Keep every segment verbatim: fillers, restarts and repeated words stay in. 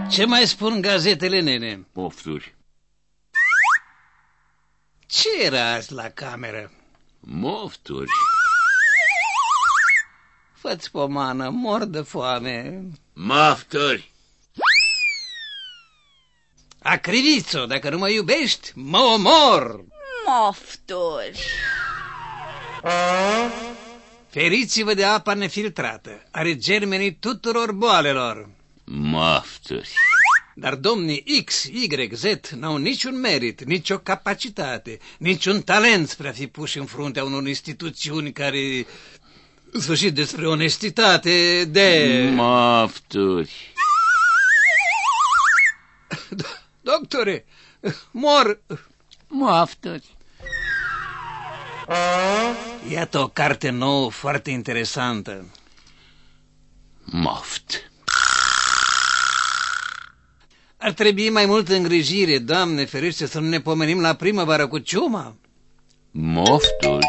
Ce mai spun gazetele, nene? Pofturi. Ce era azi la cameră? Mofturi. Fă-ți pomană, mor de foame. Mofturi. Acrivițo, dacă nu mă iubești, mă omor. Mofturi. Feriți-vă de apa nefiltrată, are germenii tuturor boalelor. Mofturi. Dar domnii X, Y, Z n-au niciun merit, nicio capacitate, niciun talent spre a fi puși în fruntea unor instituțiuni care, în sfârșit, despre onestitate, de... Mofturi. Doctore, mor... Mofturi. Iată o carte nouă foarte interesantă. Moft. Ar trebui mai multă îngrijire, Doamne ferește, să nu ne pomenim la primăvară cu ciuma. Mofturi.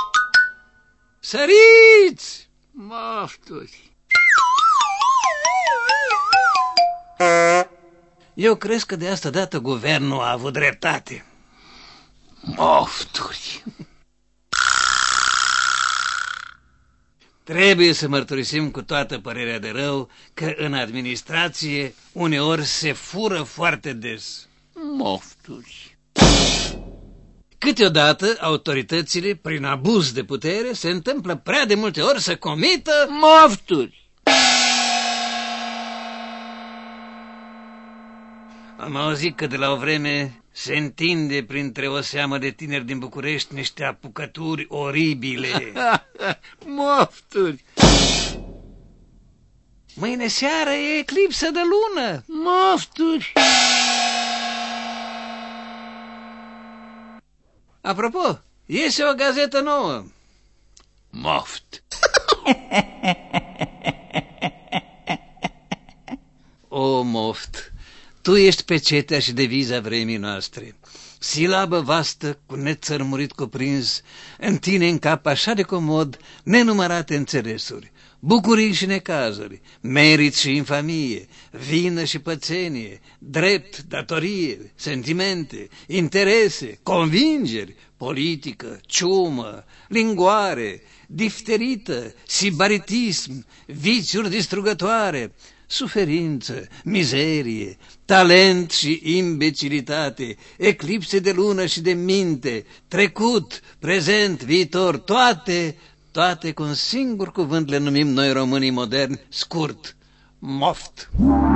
Săriți! Mofturi. Eu cred că de asta dată guvernul a avut dreptate. Mofturi. Trebuie să mărturisim cu toată părerea de rău că în administrație uneori se fură foarte des. Mofturi. Câteodată autoritățile, prin abuz de putere, se întâmplă prea de multe ori să comită Mofturi. Am auzit că de la o vreme se întinde printre o seamă de tineri din București niște apucături oribile. Mofturi. Mâine seară e eclipsă de lună. Mofturi. Apropo, iese o gazetă nouă. Moft. O, Moft, tu ești pecetea și deviza vremii noastre. Silabă vastă, cu nețărmurit cuprins, în tine în cap așa de comod nenumărate înțelesuri, bucurii și necazuri, merit și infamie, vină și pățenie, drept, datorie, sentimente, interese, convingeri, politică, ciumă, lingoare, difterită, sibaritism, viciuri distrugătoare, suferință, mizerie, talent și imbecilitate, eclipse de lună și de minte, trecut, prezent, viitor, toate, toate cu un singur cuvânt le numim noi românii moderni, scurt, moft.